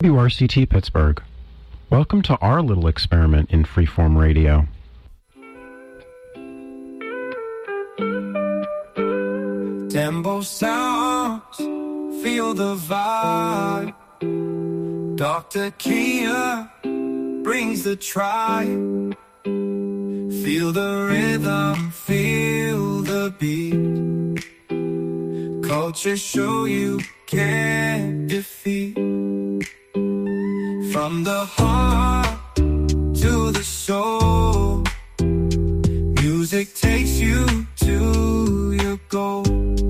WRCT Pittsburgh. Welcome to our little experiment in freeform radio. Tempo sounds, feel the vibe. Dr. Kia brings the tribe. Feel the rhythm, feel the beat. Culture show you can't defeat. From the heart to the soul, music takes you to your goal.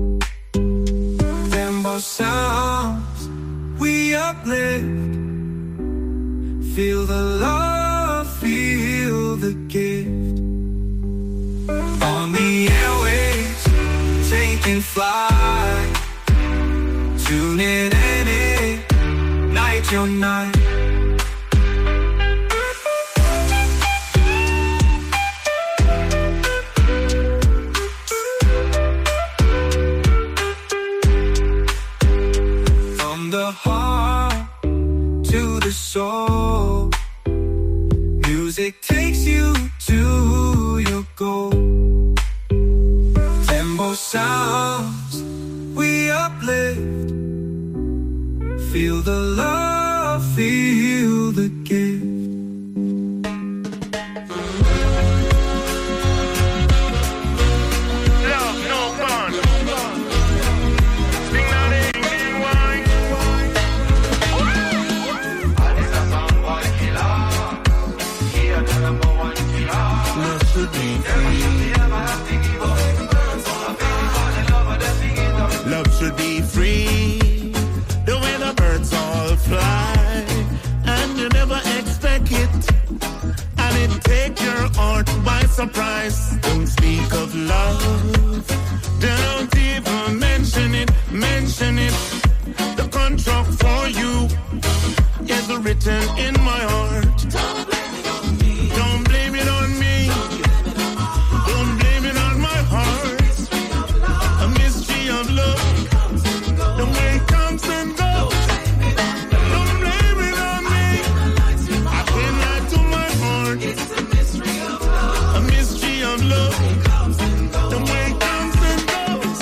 Tempo sounds, we uplift. Feel the love, feel the gift. On the airwaves, taking flight. Tune in and ignite your night. From the heart to the soul, music takes you to your goal. Tempo sounds, we uplift. Feel the love, feel the gift. Love, no fun. Sing now, ding, wine. Love should be free. Love should be free. The way the birds all fly, and you never expect it, and it take your heart by surprise. Don't speak of love, don't even mention it, mention it. The contract for you is written in my heart. Don't blame it on me, don't blame it on my heart. A mystery of love, the way it comes and goes. Don't blame it on me, I can't lie to my heart. It's a mystery of love, a mystery of love, the way it comes and goes.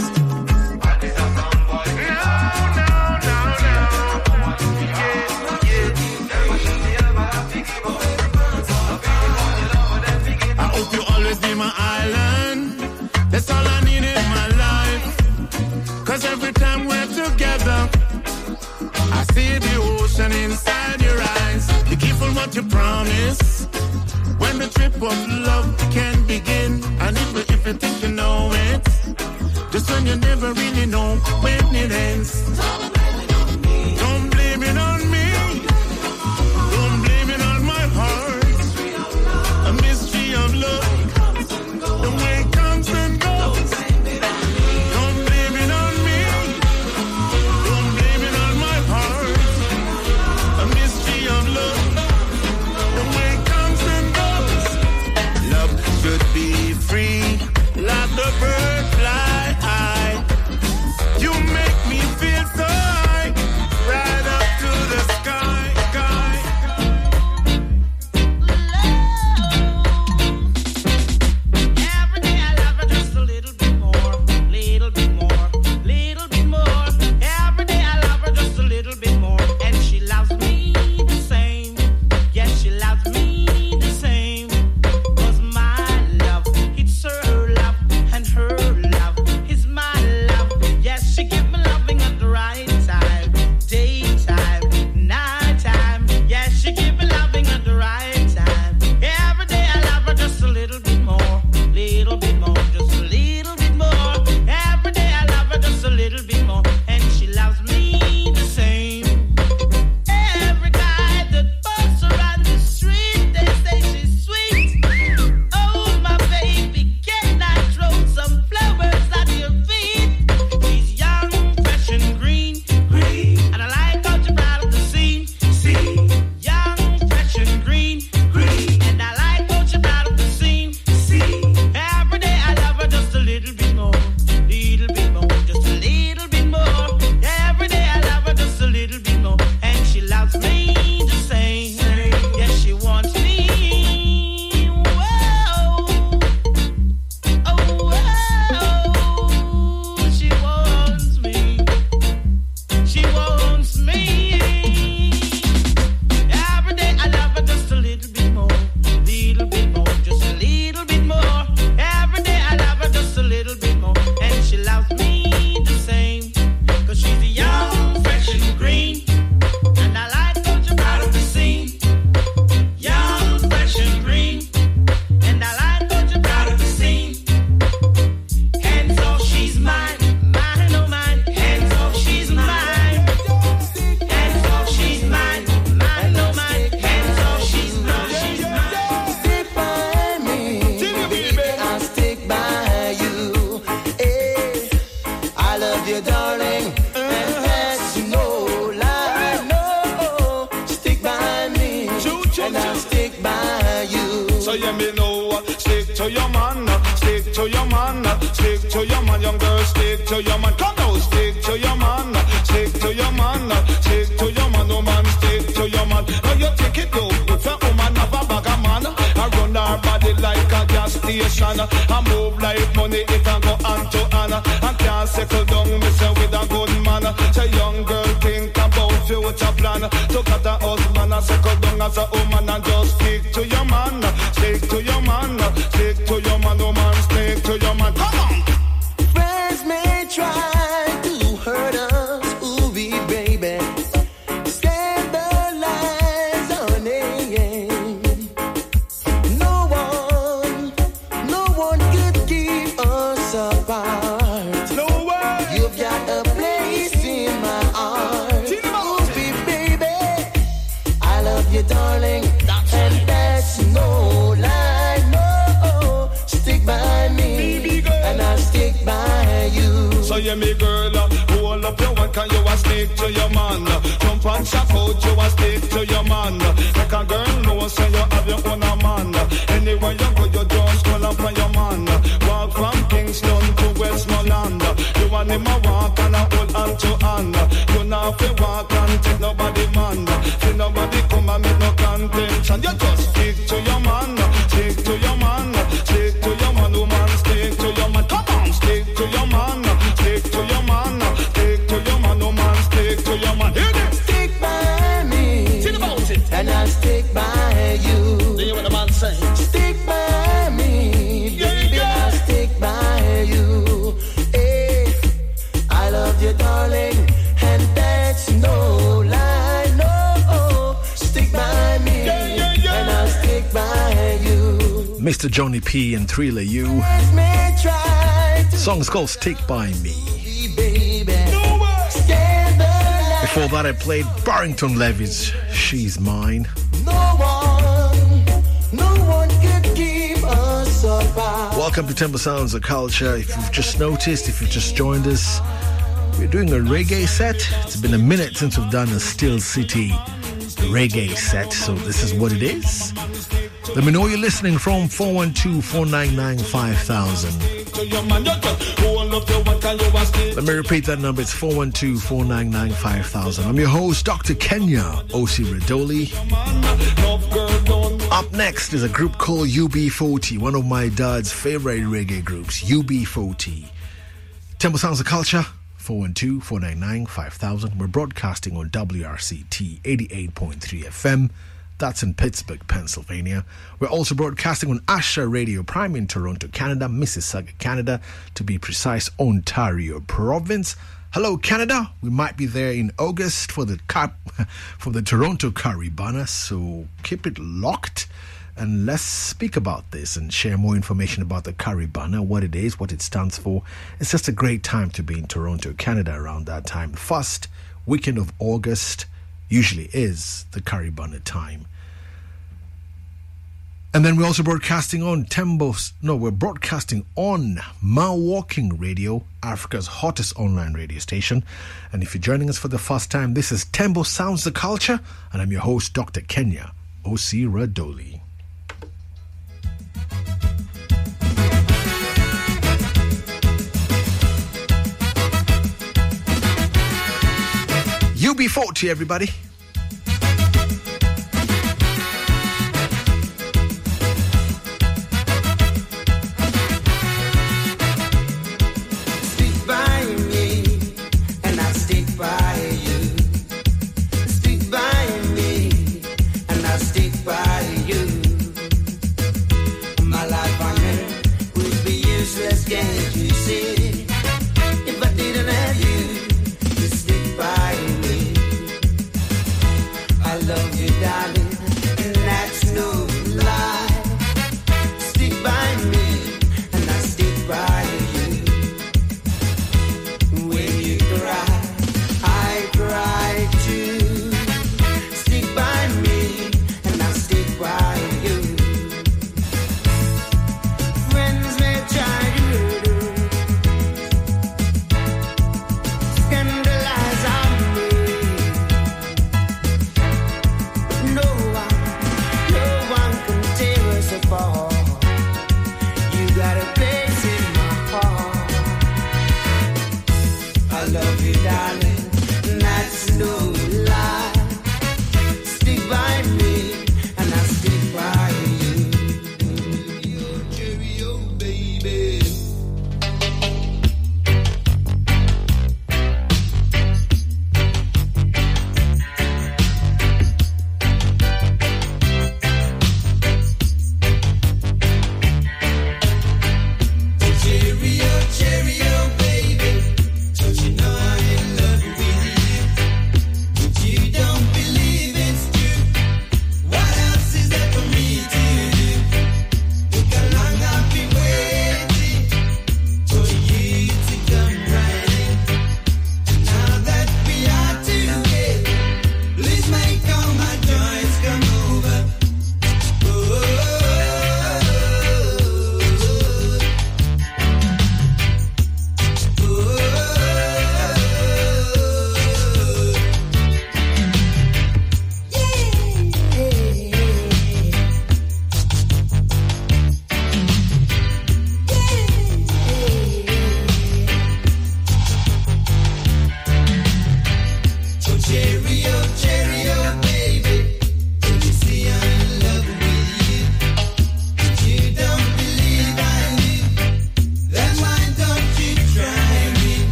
I hope you always be my island. That's all I need in my life. 'Cause every time we're together, I see the ocean inside your eyes. Be careful what you promise, when the trip of love can begin. And if you think you know it, just when you never really know when it ends. Don't blame it on me, don't blame it on my heart. A mystery of love, the way it comes and goes. Don't blame it on me, don't blame it on my heart. A mystery of love, the way it comes and goes. Love should be free, like the bird fly high. You make me feel so you me know, stick to your man, stick to your man, stick to your man, young girl, stick to your man. Come now, stick to your man, stick to your man, stick to your man, no man, stick to your man. Now you take it though, if a woman have a bag of man, I run her body like a gas station, I move like money, it can go hand to hand, I can't settle down, me say with a good man. Say young girl, think about future plan, to cut a husband, I settle down as a woman, and just stick to your man, stick to your man, stick to your man, no man, stick to your man. Come on! Friends may try to hurt us, ooh baby. Scandalize our name. No one could keep us apart. No way! You've got a place in my heart. Ooh baby, I love you, darling, and that's no lie, no. Stick by me, and I'll stick by you. So yeah, me girl, hold up your one, can you a stick to your man? Jump and shout out, you a stick to your man. Like a girl knows, say you have your own man. Anywhere you go, you just call up on your man. Walk from Kingston to Westmoreland. You and him a walk and a hold hand to hand. You not fi walk and take nobody man. See nobody come and make no contention. You just stick to your man, stick to your man, stick to your man, woman, stick to your man. Come on, stick to your man, stick to your man, stick to your man, woman, stick to your man. Hear this? Stick by me, and I'll stick by you. Do you hear what the man say? Stick by me, baby, I'll stick by you. Hey, I love you, darling, and that's no lie, no. Stick by me, and I'll stick by you. Mr. Johnny P and Thriller U. Friends may try to Song's called Stick By Me. baby. Scandalize. Before that I played Barrington Levy's She's Mine. No one could keep us apart. Welcome to Temple Sounds of Culture. If you've just noticed, if you've just joined us, we're doing a reggae set. It's been a minute since we've done a Still City reggae set, so this is what it is. Let me know where you're listening from. 412-499-5000. Let me repeat that number. It's 412-499-5000. I'm your host, Dr. Kenya O.C. Radoli. Up next is a group called UB40, one of my dad's favorite reggae groups, UB40. Temple Sounds of Culture, 412-499-5000. We're broadcasting on WRCT 88.3 FM. That's in Pittsburgh, Pennsylvania. We're also broadcasting on Asha Radio Prime in Toronto, Canada, Mississauga, Canada, to be precise, Ontario Province. Hello, Canada. We might be there in August for the Toronto Caribana, so keep it locked. And let's speak about this and share more information about the Caribana, what it is, what it stands for. It's just a great time to be in Toronto, Canada around that time. The first weekend of August usually is the Caribana time. And then we're also broadcasting on we're broadcasting on Mawalking Radio, Africa's hottest online radio station. And if you're joining us for the first time, this is Tembo Sounds the Culture, and I'm your host, Dr. Kenya O.C. Radoli. UB40, everybody. Stick by me, and I'll stick by you. Stick by me, and I'll stick by you. My life on earth would be useless, can't you see? If I didn't have you to stick by me. I love you, darling, and that's no lie. Stick by me, and I stick by you. When you cry, I cry too. Stick by me, and I stick by you. Friends may try to hurt us, scandalize our me. No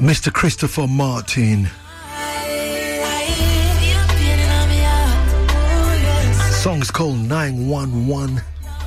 Mr. Christopher Martin. Song's called 911.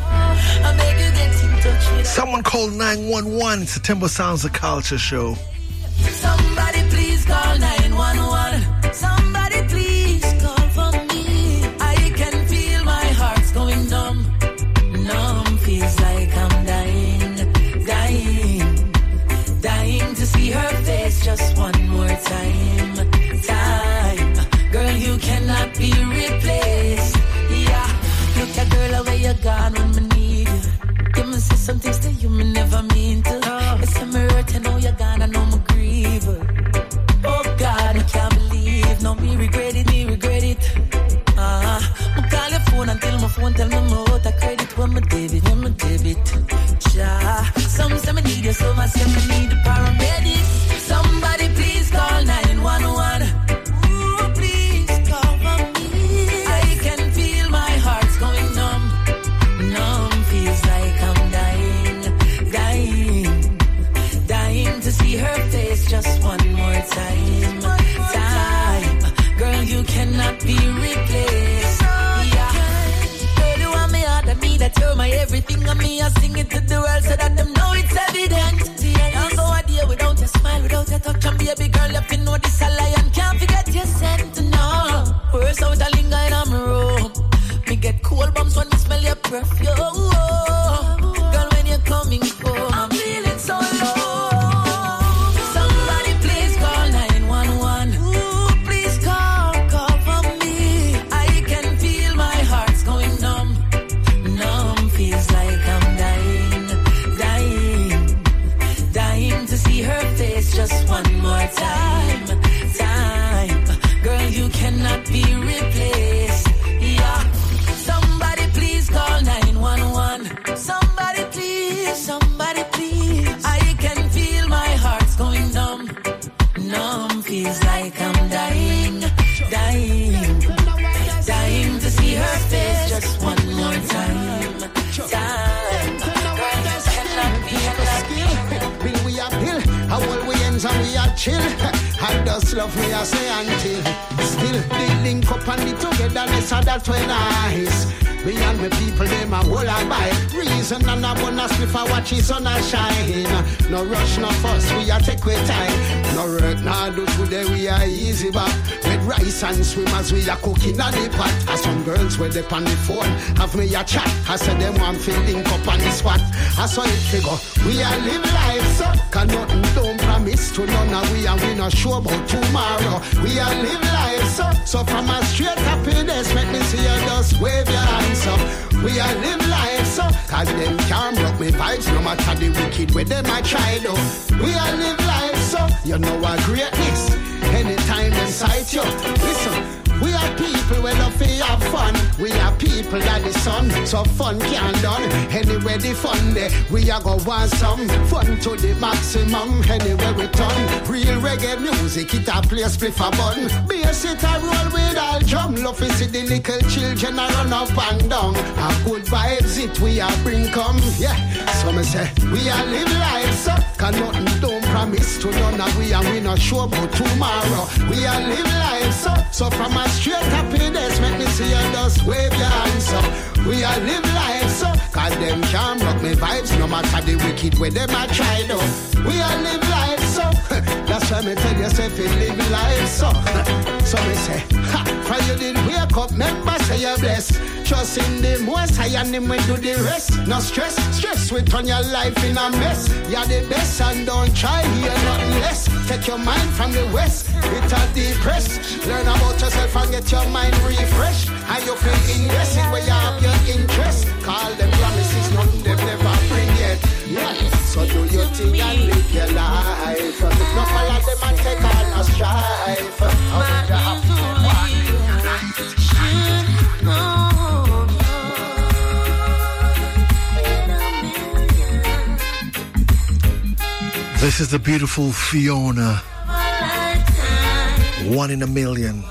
Someone called 911. It's the Timber Sounds of Culture show. Somebody please call 911. Somebody please call for me. I can feel my heart's going numb. Numb feels like I'm dying, dying, dying to see her face just one more time. Time, girl, you cannot be replaced. Yeah, look at girl, away you're gone when me need you. You must say some things to you me never mean to. It's a hurt, I know you're gone, I know me grieve. Oh God, I can't believe, no me regret it, me regret it. Me call your phone until my phone tell me more out of credit. When my debit, ja. Some say me need you, so I say me need the paramedics. Somebody please call 911. Ooh, please call for me. I can feel my heart's going numb. Numb feels like I'm dying, dying, dying to see her face just one more time. Time, girl, you cannot be replaced. Yeah, girl, you want me hard, I mean that you're my everything. On me, I sing it to the world so that them know it's evident. Can't go a day without a smile, without a touch. And baby girl, if you know this a lion, can't forget your scent. No, first out a linger in my room. Me get cold bumps when I smell your perfume. Girl, when you're coming home, I'm feeling so low. Somebody please call 911. Ooh, please call for me. I can feel my heart's going numb. Numb feels like I'm dying, dying, dying to see her face just one more time. Time, girl, you cannot be replaced. Yeah. Somebody please call 911. Somebody please, I can feel my heart's going numb. Numb feels like I'm dying, dying, dying to see her face just one more time. Time, girl, you cannot be Bill, we are pill. How well we ends and we are chill. I just love me, I say until. Still, the link up and the togetherness, and that's when nice. Me and my people, them a whole I buy. Reason and a bonus if I watch his sun a shine. No rush, no fuss, we a take with time. No work, no do today, we are easy back. With rice and swimmers, we are cooking on the pot. As some girls with them on the phone, have me a chat. I said them want to link up on the spot. I saw it figure, we are live life, so. Cause nothing don't promise to none of we, and we not sure about tomorrow. We are live life, so. So from a straight happiness, make me see you just wave your hands. So we are live life, so cause them can't broke me vibes, no matter the wicked way them I try though. We are live life, so you know our greatness. Anytime inside you, listen. We are people where love we have fun. We are people that the sun, so fun can't done. Anywhere the fun there, we are go want some fun to the maximum. Anywhere we turn, real reggae music, it a play spliff a bun. Bass it a roll with all drum. Love to see the little children a run up and down. A good vibes it we are bring come, yeah. So me say, we are live life, so cause nothing don't promise to none of we, and we not sure about tomorrow. We are live life, so from a straight happiness, make me see you just wave your hands up. We are live life, so cause them can't rock me vibes, no matter the wicked way them a try though. We are live life, so that's why me tell yourself you live life, so me say, for you did wake up, member say you're blessed. Trust in the most high and him will do the rest. No stress will turn your life in a mess. You're the best and don't try here nothing less. Take your mind from the west, it a depressed. Learn about yourself and get your mind refreshed. And you feel invested where you have your interest. Call them promises, nothing they've never bring yet. Yeah, so do your thing and live your life. Not follow them and take all a strife. This is the beautiful Fiona. One in a million.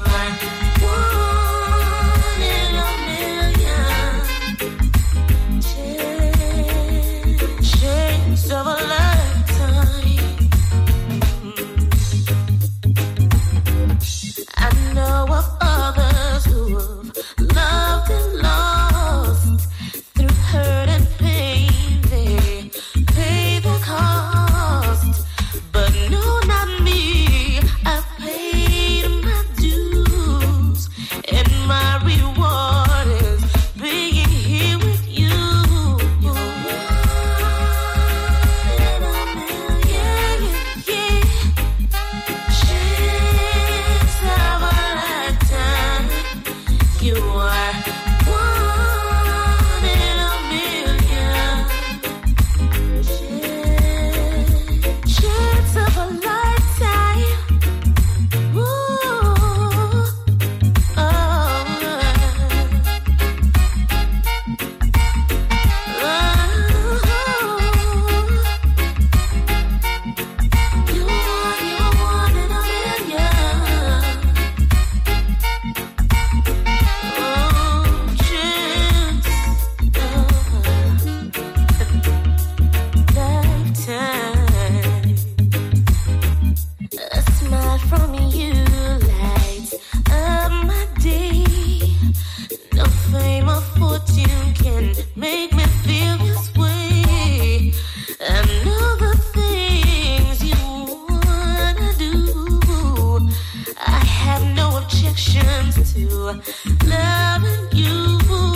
to loving you.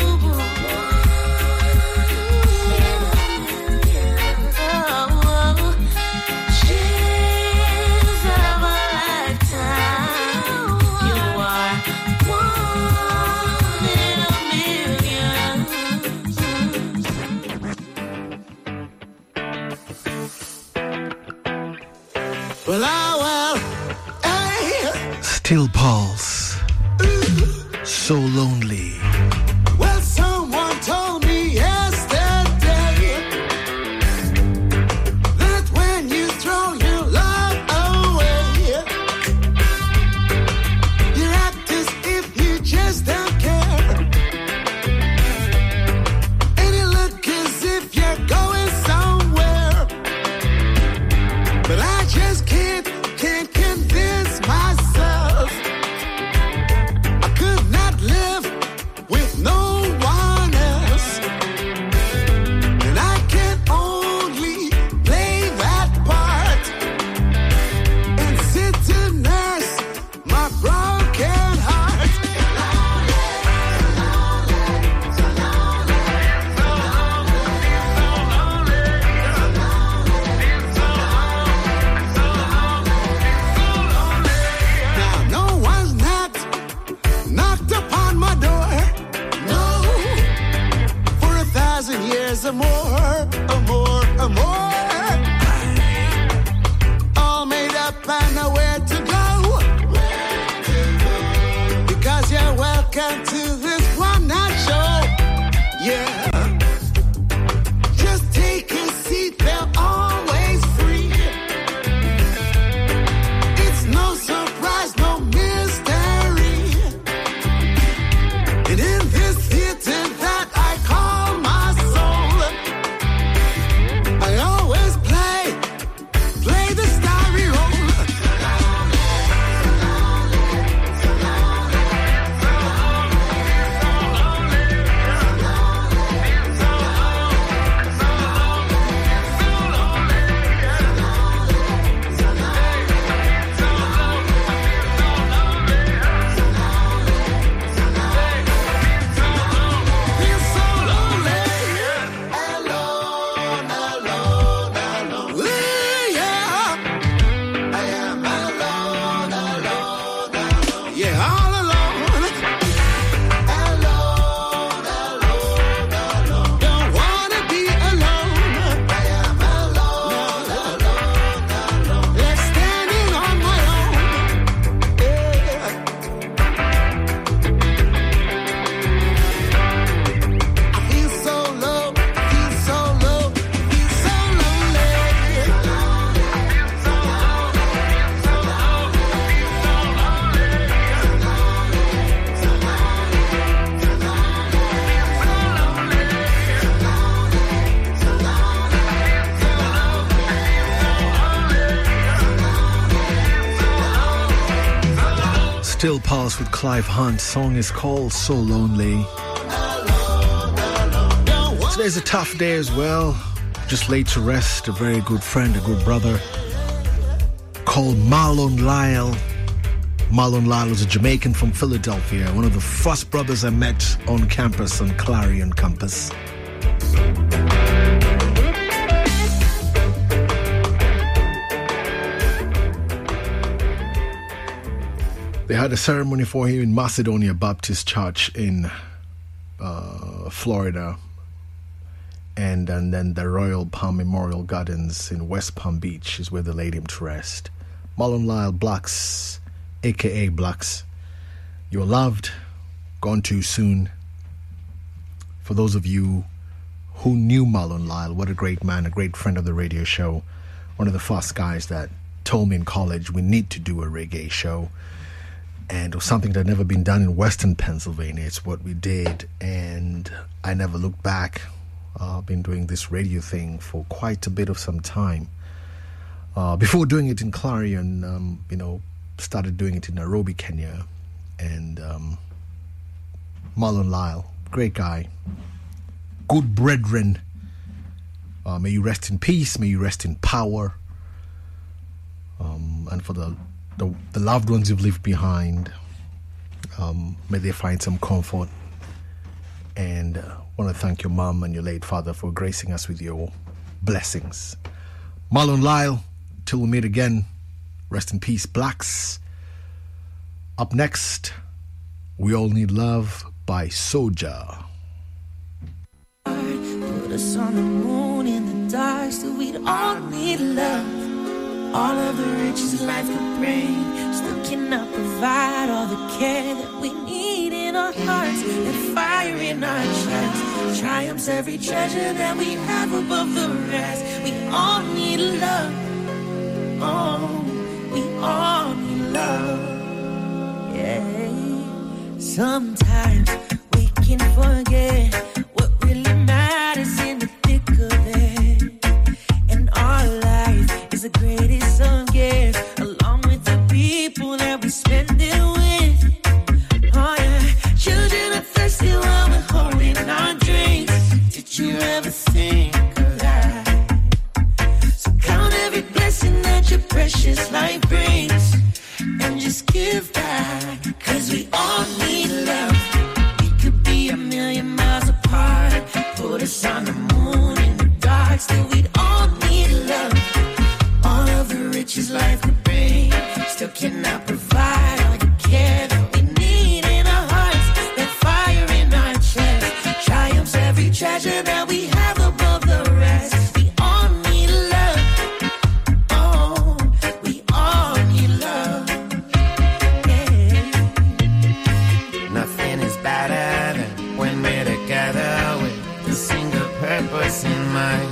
Still Pulse. So lonely. Well, someone told me yesterday that when you throw your love away, you act as if you just don't care, and you look as if you're going somewhere. But I just can't convince myself I could not live with no one else, and I can only play that part and sit to nurse my broken heart. Now no one's knocked upon my door, no, for 1,000 years or more, all made up and nowhere to go, because you're welcome to this one night show. Yeah, just take a seat, they're always free. It's no surprise, no mystery. And in this theater that I call my soul, I always play the starry role. Feel so lonely, alone, ooh, yeah. I am alone, yeah, all alone, don't wanna be alone. I am alone, like standing on my own, yeah. I feel so low, feel so lonely. Still Pulse with Clive Hunt. Song is called So Lonely. Today's a tough day as well. Just laid to rest a very good friend, a good brother called Marlon Lyle. Marlon Lyle was a Jamaican from Philadelphia, one of the first brothers I met on campus, on Clarion campus. They had a ceremony for him in Macedonia Baptist Church in Florida, and then the Royal Palm Memorial Gardens in West Palm Beach is where they laid him to rest. Marlon Lyle Blacks, aka Blacks, you're loved, gone too soon. For those of you who knew Marlon Lyle, what a great man, a great friend of the radio show, one of the first guys that told me in college we need to do a reggae show. And it was something that had never been done in Western Pennsylvania. It's what we did, and I never looked back. I've been doing this radio thing for quite a bit of some time. Before doing it in Clarion, started doing it in Nairobi, Kenya. And Marlon Lyle, great guy, good brethren. May you rest in peace, may you rest in power. And for the loved ones you've left behind, May they find some comfort. And want to thank your mom and your late father for gracing us with your blessings. Marlon Lyle, till we meet again. Rest in peace, Blacks. Up next, We All Need Love by Soja. Put us on the moon in the dark, still we'd all need love. All of the riches life could bring, still cannot provide all the care that we need in our hearts, that fire in our chests, triumphs every treasure that we have above the rest. We all need love. Oh, we all need love. Yeah. Sometimes we can forget what really matters in the thick of it, and our life is the greatest of gifts, along with the people that we spend it with. Oh yeah, children are thirsty while we're holding our drinks. Did you ever think of that? So count every blessing that your precious life brings, and just give back, 'cause we all need love. We could be a million miles apart, put us on the moon in the dark, still we'd all need love. All of the riches life could bring, still cannot provide all the care that we need in our hearts, that fire in our chest, triumphs every treasure that we have above the rest. We all need love. Oh, we all need love. Yeah. Nothing is better than when we're together with a single purpose in mind.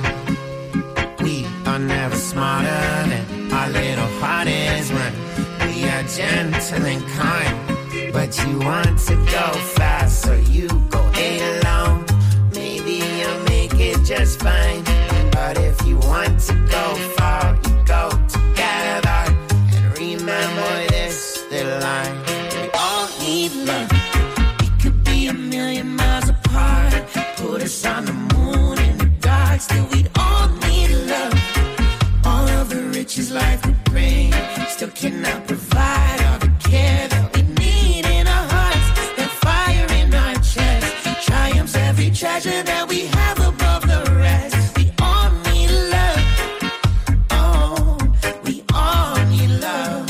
We are never smarter than our little heart is when we are gentle and kind. But you want to go fast, so you go it alone. Maybe you'll make it just fine. But if you want to go far, you go together. And remember this, the line. We all need love. We could be a million miles apart, put us on the moon in the dark, still we'd all need love. All of the riches life could bring, still cannot provide all the care that we need in our hearts, that fire in our chest, triumphs every treasure that we have above the rest. We all need love. Oh, we all need love.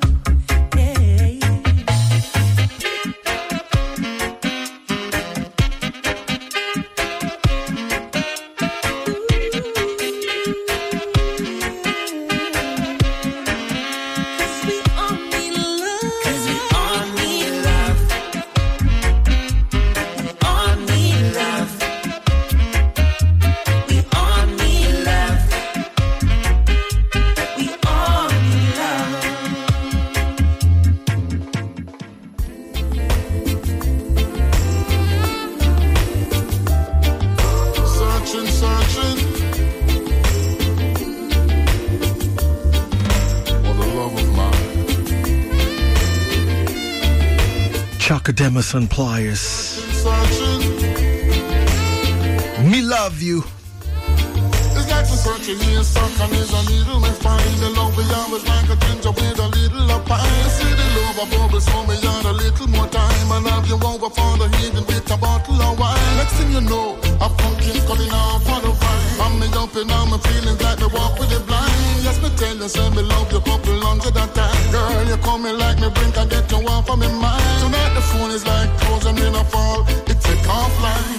Yeah. Cause we all need love. We all need love. We all need love. Searching, searching for the love of mine. Chakademus and Pliers. Searching, Me love you. it's like to search a here, suck and is a needle may find the love we always like a ginger with a little of pine. See the love a bubble, so me add a little more time, and have you over for the heathen with a bottle of wine. Next thing you know, a pumpkin cutting off for the vine. I'm me up in all my feelings like me walk with the blind. Yes, me tell you, say me love you couple hundred a time. Girl, you coming like me drink and get you off of me mind. Tonight the phone is like closing in a fall, it take off line.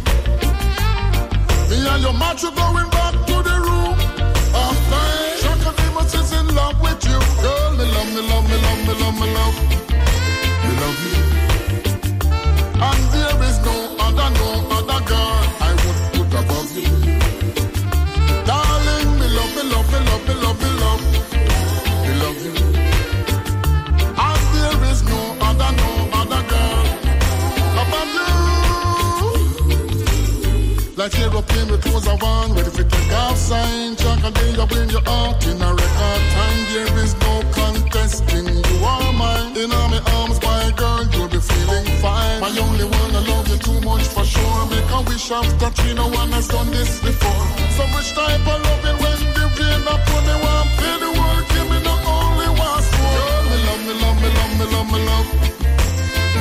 Me and your match are going back to the room. Offline, Chakademus is in love with you. Girl, me love, me love, me love, me love, me love. Me love you. And there is no other girl I would put above you. Darling, me love, me love, me love, me love, me love. Me love you. And there is no other girl above you. Like aeroplane with clothes of on, ready for take off sign. Chakademus, bring your heart in a record time. There is no contesting, you are mine. In all my arms, my girl, you'll be feeling fine. My only one, I love you too much for sure. Make a wish after three, no one has done this before. So much type of loving when the rain up on me one. Feel the world, give me the only one. Girl, me love, me love, me love, me love, me love.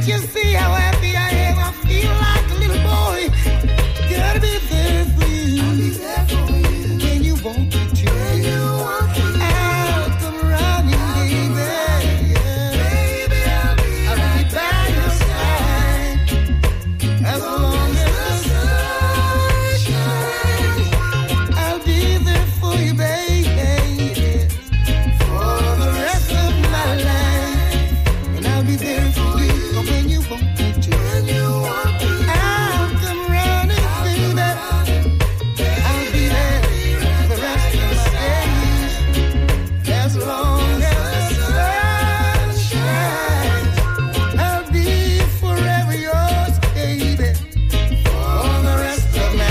Can't you see how happy I am? I feel like a little boy. Gotta be there for you. I'll be there for you. When you want me to. When you want me to. I'll come running, baby. Baby, I'll be by your side. As long as the sun shines, I'll be there for you, baby. For the rest of my life. And I'll be there for you when you want me to. When you want me to. I'll come running, baby. I'll be there for the rest of my days. As long as the sun shines, I'll be forever yours, baby. For the rest of my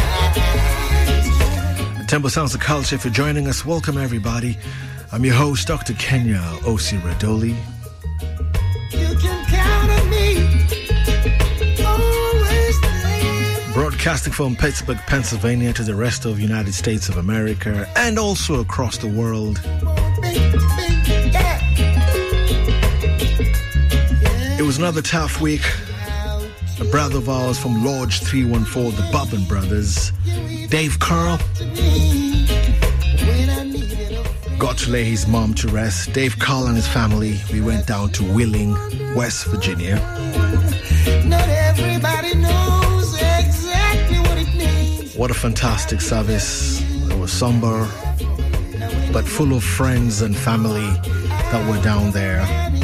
life. Temple Sounds of Culture, if you're joining us, welcome everybody. I'm your host, Dr. Kenya Osi Radoli. You can count on me. Always there. Broadcasting from Pittsburgh, Pennsylvania to the rest of the United States of America and also across the world. It was another tough week. A brother of ours from Lodge 314, the Bobbin Brothers, Dave Carl, got to lay his mom to rest. Dave Carl and his family, we went down to Wheeling, West Virginia. Not everybody knows exactly what it means. What a fantastic service. It was somber, but full of friends and family that were down there.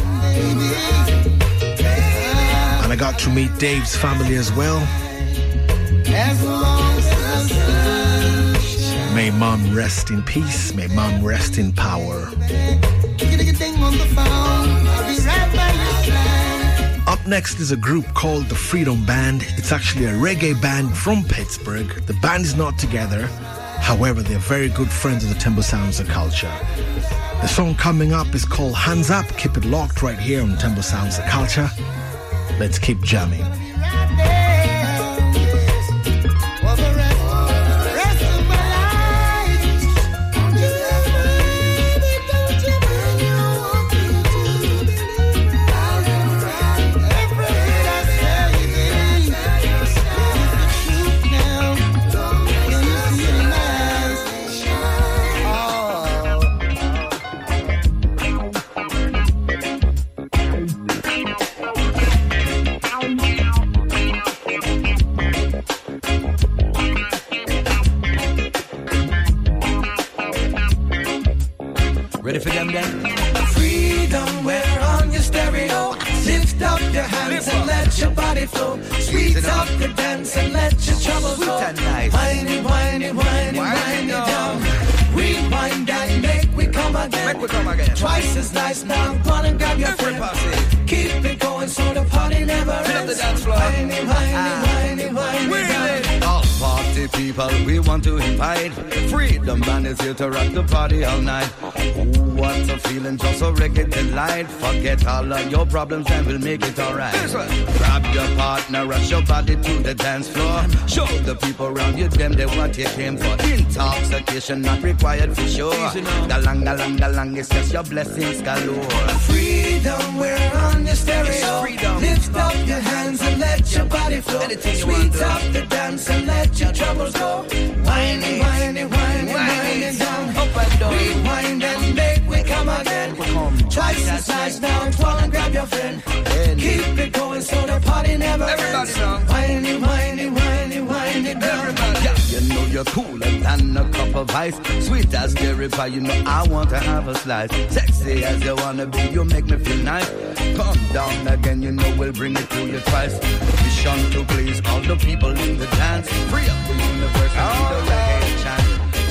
And I got to meet Dave's family as well. As long as the sun shines. May mom rest in peace. May mom rest in power. Ding on the phone. I'll be right by your side. Up next is a group called the Freedom Band. It's actually a reggae band from Pittsburgh. The band is not together. However, they're very good friends of the Temple Sounds of Culture. The song coming up is called Hands Up. Keep it locked right here on Temple Sounds of Culture. Let's keep jamming. Right there. For the rest of my life. Baby, don't you bring your walking to believe. Everything I say, baby, is the truth now. Can you see it in my eyes? Ready for them then? Freedom, we're on your stereo. Lift up your hands and let your body flow. Sweet up the dance and let your trouble go. Wind it, wind it, wind it, wind it down. Rewind and make we come again. Twice as nice now. Go on and grab your friend. Keep it going so the party never ends. Wind it, wind it, wind it, wind it down. All party people, we want to invite. Freedom Band is here to rock the party all night. Ooh, what's a feeling, just a reggae delight. Forget all of your problems and we'll make it alright. Grab your partner, rush your body to the dance floor. Show the people around you them they what you came for. Intoxication not required for sure. Galang, it's just your blessings galore. Freedom, we're on your stereo. Lift up your hands and let your body flow. Sweet up the dance and let your troubles go. Wind it, wind it, wind it, wind it down. Rewind and make we come again. Twice as nice now. Go on and grab your friend. Keep it going so the party never ends. Wind it, wind it, wind it, wind it down. Yeah, you know you're cooler than a cup of ice. Sweet as cherry pie, you know I want to have a slice. Sexy as you wanna be, you make me feel nice. Come down again, you know we'll bring it to you twice. Mission to please all the people in the dance. Free up the universe and do the reggae chant.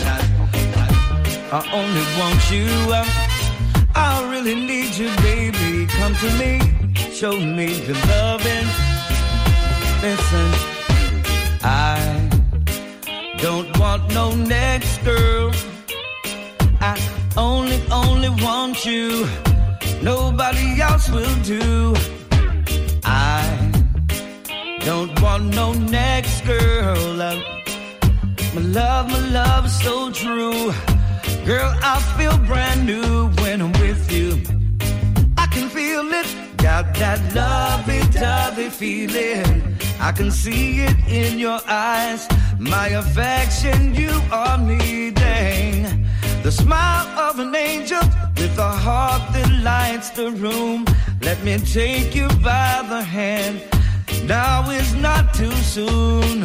I only want you. I really need you, baby. Come to me, show me the loving. Listen, I don't want no next girl. I only want you. Nobody else will do. I don't want no next girl. My love is so true. Girl, I feel brand new when I'm with you. I can feel it Got that lovey-dovey feeling, I can see it in your eyes. My affection you are needing. The smile of an angel with a heart that lights the room. Let me take you by the hand. Now is not too soon.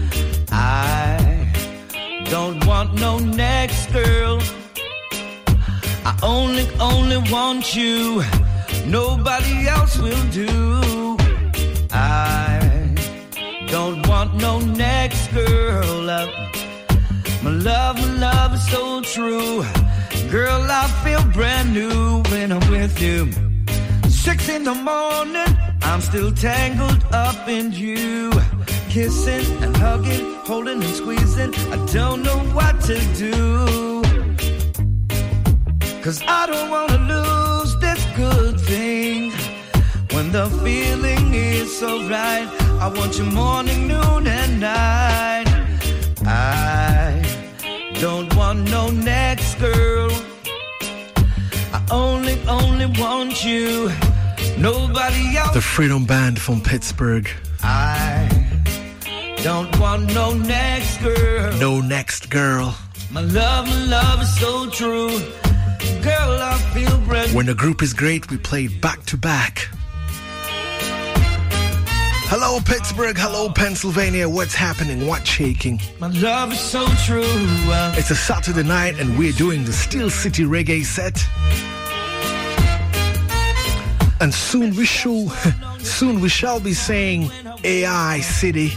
I don't want no next girl. I only want you. Nobody else will do. I don't want no next girl. My love is so true. Girl, I feel brand new when I'm with you. 6 in the morning, I'm still tangled up in you. Kissing and hugging, holding and squeezing, I don't know what to do. 'Cause I don't wanna lose this good thing. When the feeling is so right, I want you morning, noon and night. I don't want no next girl. I only want you. Nobody else. The Freedom Band from Pittsburgh. I don't want no next girl. No next girl. My love is so true. Girl, I feel brand. When the group is great, we play back to back. Hello Pittsburgh, hello Pennsylvania, what's happening, what's shaking? My love is so true. It's a Saturday night and we're doing the Steel City Reggae set. And soon we shall be saying AI City.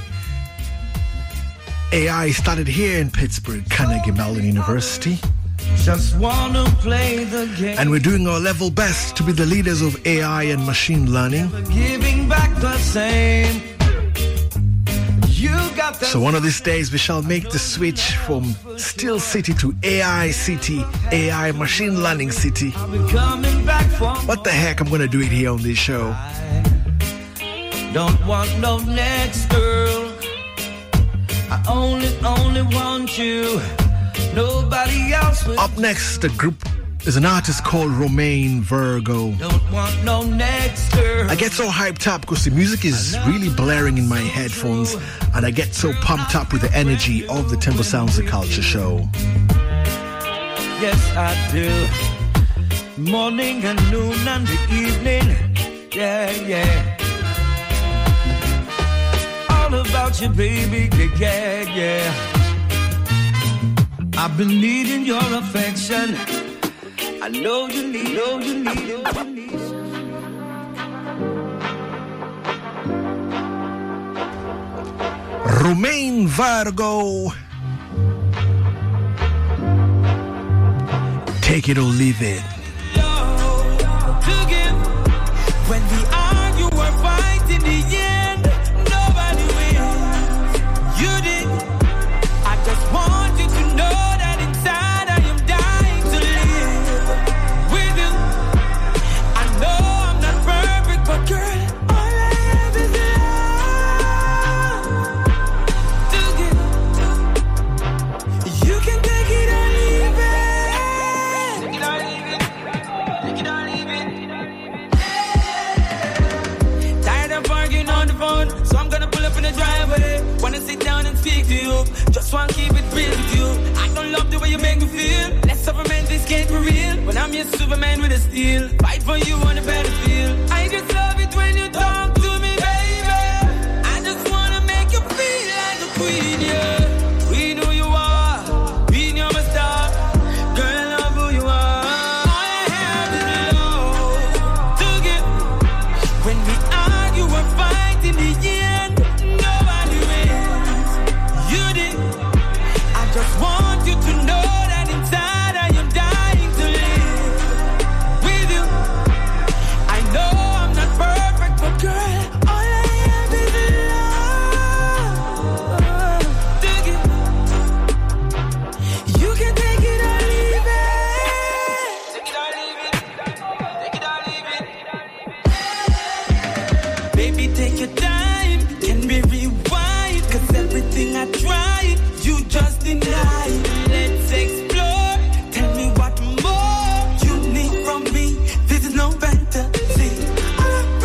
AI started here in Pittsburgh, Carnegie Mellon University. Just wanna play the game. And we're doing our level best to be the leaders of AI and machine learning. Giving back the same. You got so one of these days we shall make the switch from Steel City to AI City, AI Machine Learning City. What the heck, I'm gonna do it here on this show. Don't want no next girl. I only want you. Nobody else will. Up next, the group is an artist called Romain Virgo. Don't want no next girl. I get so hyped up because the music is really blaring in my headphones, and I get so pumped up with the energy of the Timber Sounds of Culture show. Yes, I do. Morning and noon and the evening. Yeah. All about you, baby. Yeah. I've been needing your affection. I know you need it. Romain Virgo. Take it or leave it. When we argue or fight in the end, nobody wins. You did. I just want you to know that inside I am dying to live with you. I know I'm not perfect, but girl, all I have is love to give. You can take it or leave it. Take it or leave it. Take it or leave it. Tired of arguing on the phone, so I'm gonna pull up in the driveway. Wanna sit down and speak to you. Just wanna keep it real with you. I don't love the way you make me feel. Less of a man, this can't be real. When I'm your Superman with a steel, fight for you on the battlefield. I just love it when you talk to me, baby. I just wanna make you feel like a queen, yeah. Queen who you are, queen you're my star. Girl, I love who you are. All I have is love to give. When we argue or fight in the end, nobody wins. You did. I just want you to know that inside I am dying to live with you. I know I'm not perfect, but girl, all I have is love to give. You can take it or leave it. Take it or leave it. Take it or leave it. Baby, take your time. Can we rewind? 'Cause everything I tried, you just denied. Let's explore. Tell me what more you need from me. This is no fantasy.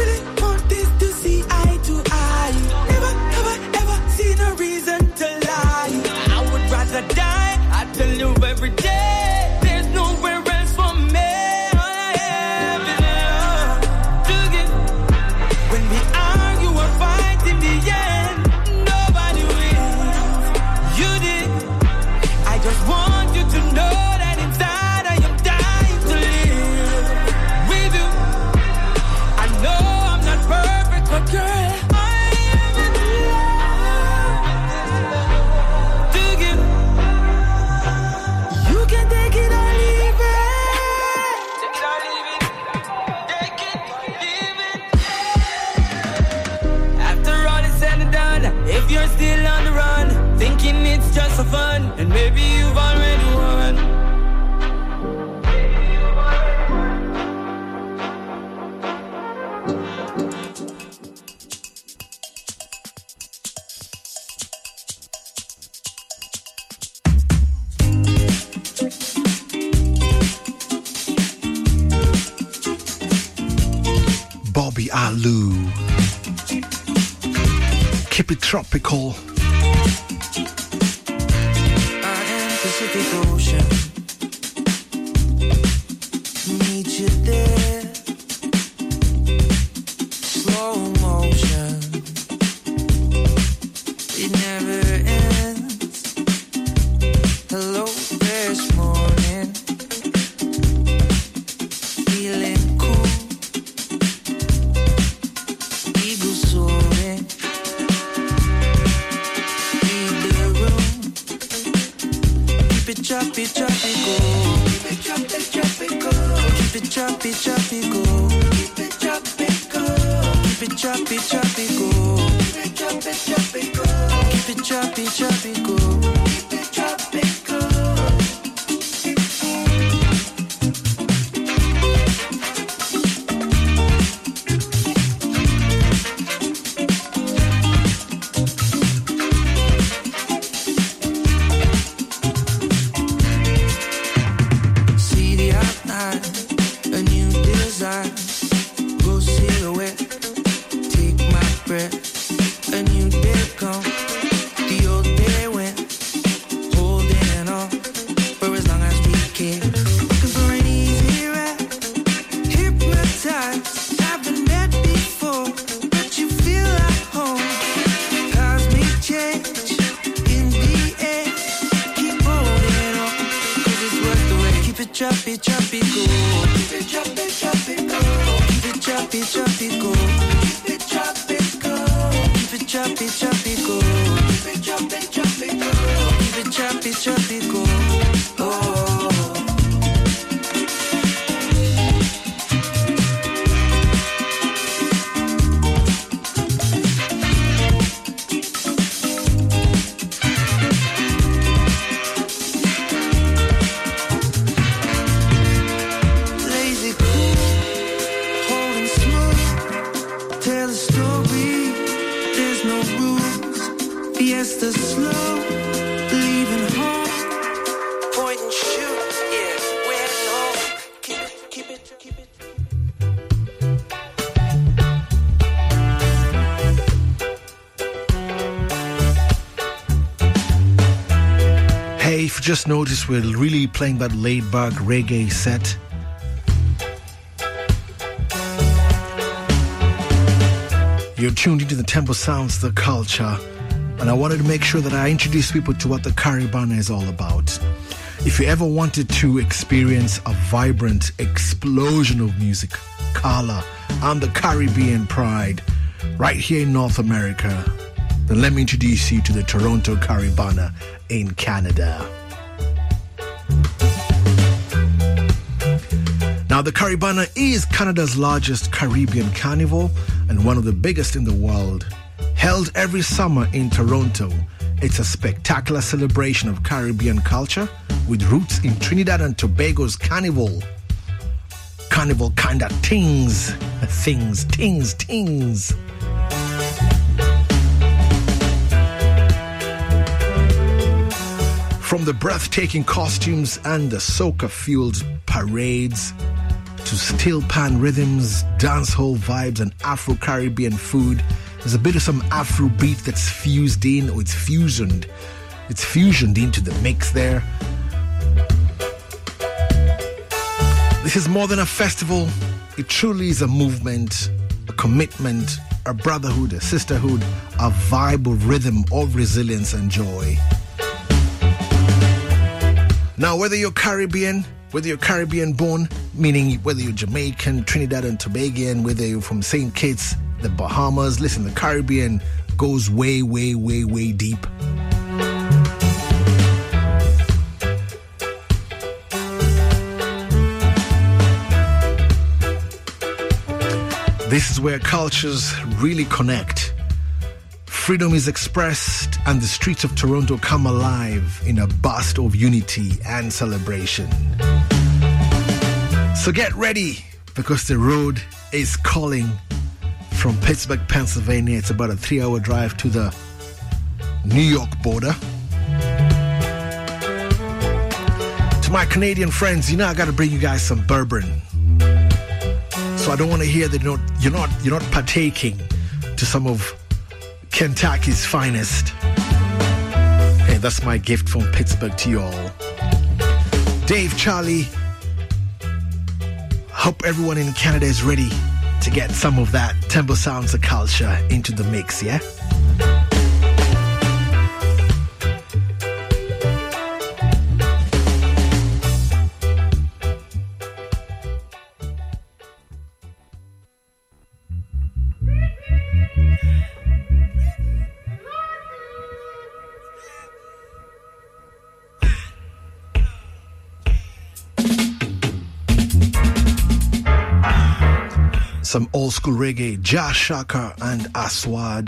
you're still on the run, thinking it's just for fun, and maybe you've already won. Bobby Alou. Keep it tropical. I am Pacific Ocean. Meet you there. Slow motion. It never ends. Hello this morning. Feeling cool. Eagle soaring. Choppy, choppy, go. Keep it choppy, choppy, go. Keep it choppy, choppy, go. Keep it choppy, go. Keep it choppy, choppy, go. Keep it choppy, choppy, go. Keep it choppy, choppy, go. Keep it choppy, go. Choppy, choppy, go. Keep it choppy, choppy, go. Keep it choppy, choppy, go. Keep it choppy, go. Keep it choppy, choppy, go. Keep it choppy, choppy, go. Keep it choppy, choppy, go. Oh. Just noticed we're really playing that laid-back reggae set. You're tuned into the Tempo Sounds, the culture, and I wanted to make sure that I introduce people to what the Caribana is all about. If you ever wanted to experience a vibrant explosion of music, color, and the Caribbean pride right here in North America, then let me introduce you to the Toronto Caribana in Canada. Now, the Caribana is Canada's largest Caribbean carnival and one of the biggest in the world. Held every summer in Toronto, it's a spectacular celebration of Caribbean culture with roots in Trinidad and Tobago's carnival. Carnival kind of things. From the breathtaking costumes and the soca-fueled parades to steel pan rhythms, dancehall vibes, and Afro-Caribbean food, there's a bit of some Afro beat that's fused in, or it's fusioned into the mix there. This is more than a festival. It truly is a movement, a commitment, a brotherhood, a sisterhood, a vibe of rhythm, of resilience and joy. Now, whether you're Caribbean born, meaning whether you're Jamaican, Trinidad and Tobago, whether you're from St. Kitts, the Bahamas, listen, the Caribbean goes way, way, way, way deep. This is where cultures really connect. freedom is expressed and the streets of Toronto come alive in a burst of unity and celebration. So get ready, because the road is calling from Pittsburgh, Pennsylvania. It's about a 3-hour drive to the New York border. To my Canadian friends, you know I got to bring you guys some bourbon. So I don't want to hear that you're not partaking to some of Kentucky's finest. Hey, that's my gift from Pittsburgh to you all. Dave, Charlie, hope everyone in Canada is ready to get some of that Temple Sounds of culture into the mix, yeah? Some old school reggae, Josh Shaka and Aswad.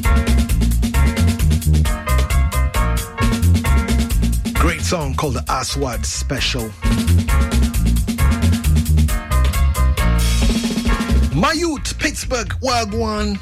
Great song called the Aswad Special. My youth, Pittsburgh, Wagwan.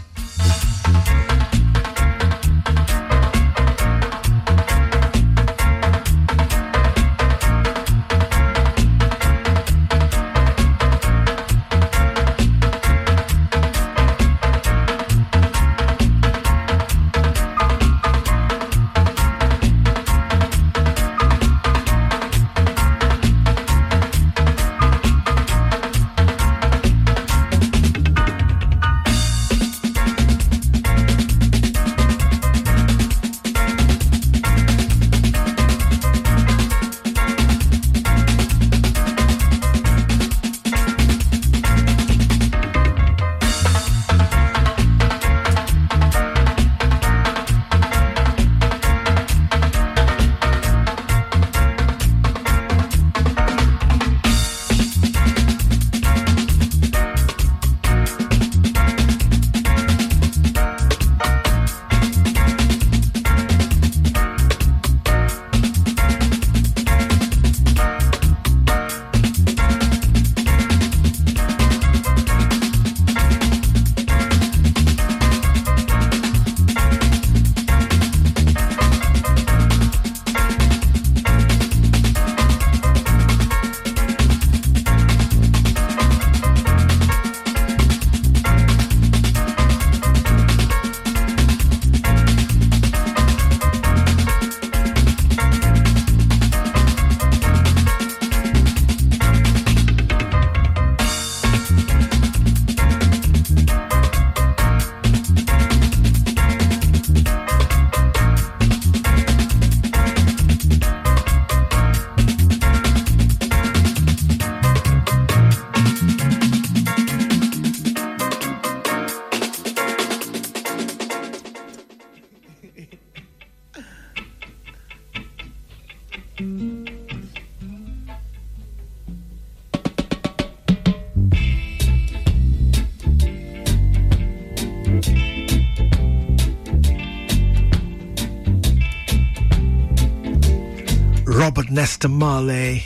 Robert Nesta Marley,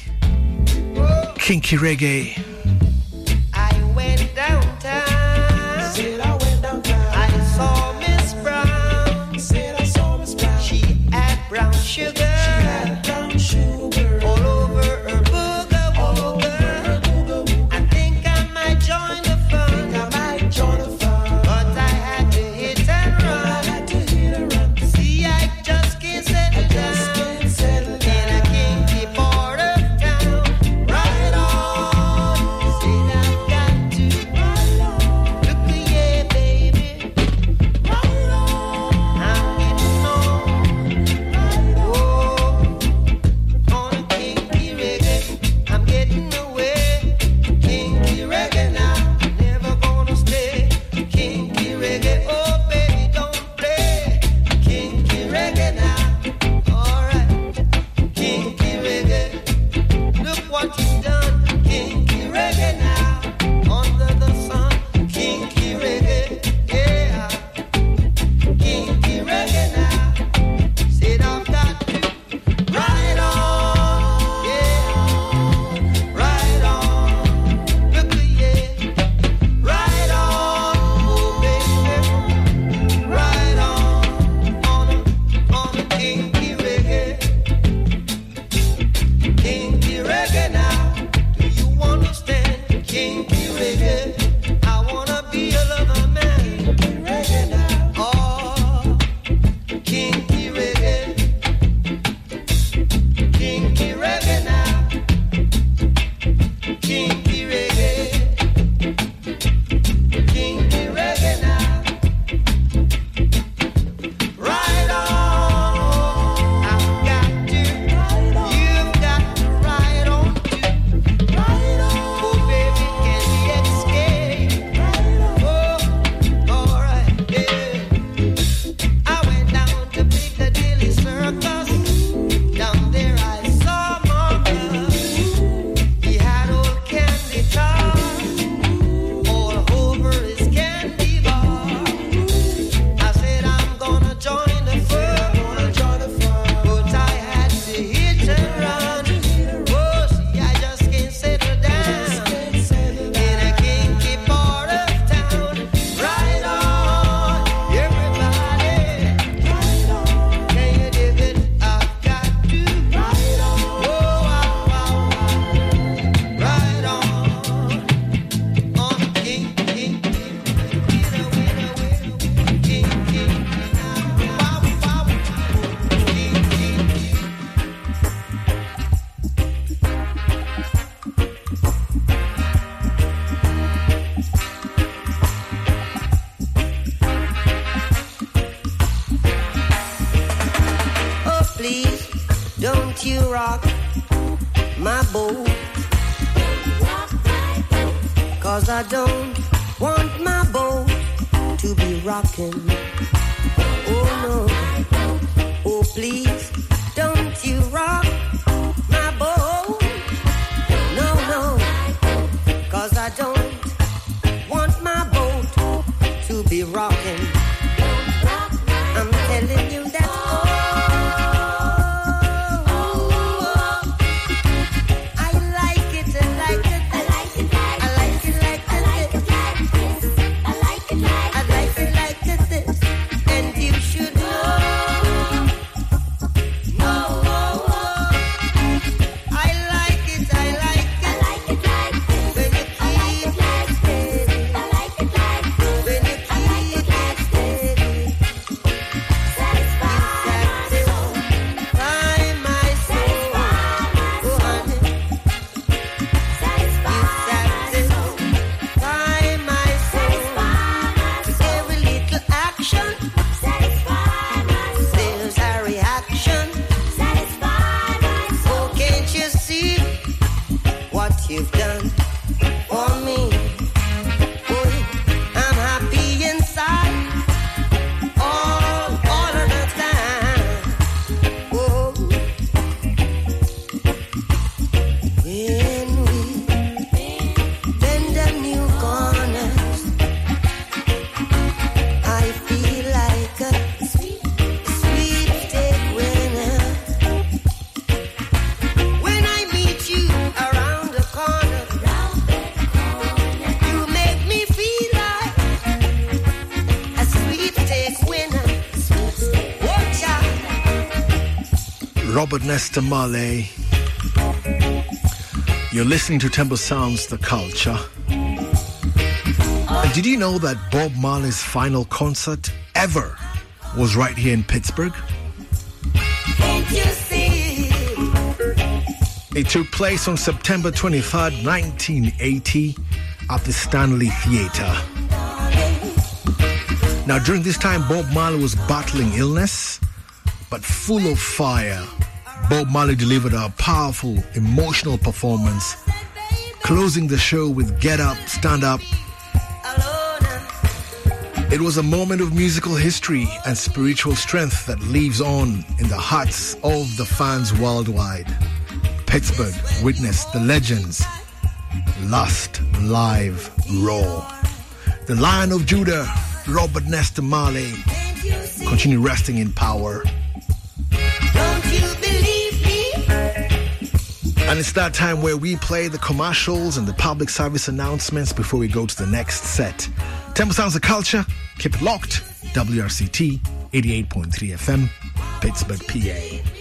Kinky Reggae. I went downtown. Said I went downtown. I saw Miss Brown. Said I saw Miss Brown. She had brown sugar. She had brown sugar. All over her booger. I think I might join the fun. But I had to hit and run. See, I just can't settle down. In a kinky part of town. Right on. you rock my boat, 'cause I don't want my boat to be rocking. Oh no, oh please, don't you rock my boat. No, no, 'cause I don't want my boat to be rocking. I'm telling you that. You've done for me. Oh, I'm happy inside all of the time. Oh, when we bend the new corners, I feel like a sweepstake winner. When I meet you around the corner, you make me feel like a sweepstake winner. Watch out. Robert Nesta Marley. You're listening to Temple Sounds, The Culture. And did you know that Bob Marley's final concert ever was right here in Pittsburgh? Can't you see? It took place on September 23rd, 1980 at the Stanley Theatre. Now, during this time, Bob Marley was battling illness, but full of fire. Bob Marley delivered a powerful, emotional performance, closing the show with Get Up, Stand Up. It was a moment of musical history and spiritual strength that lives on in the hearts of the fans worldwide. Pittsburgh witnessed the legends last live raw. The Lion of Judah, Robert Nesta Marley, continue resting in power. Don't you believe me? And it's that time where we play the commercials and the public service announcements before we go to the next set. Temple Sounds of Culture, keep it locked. WRCT 88.3 FM, Pittsburgh, PA.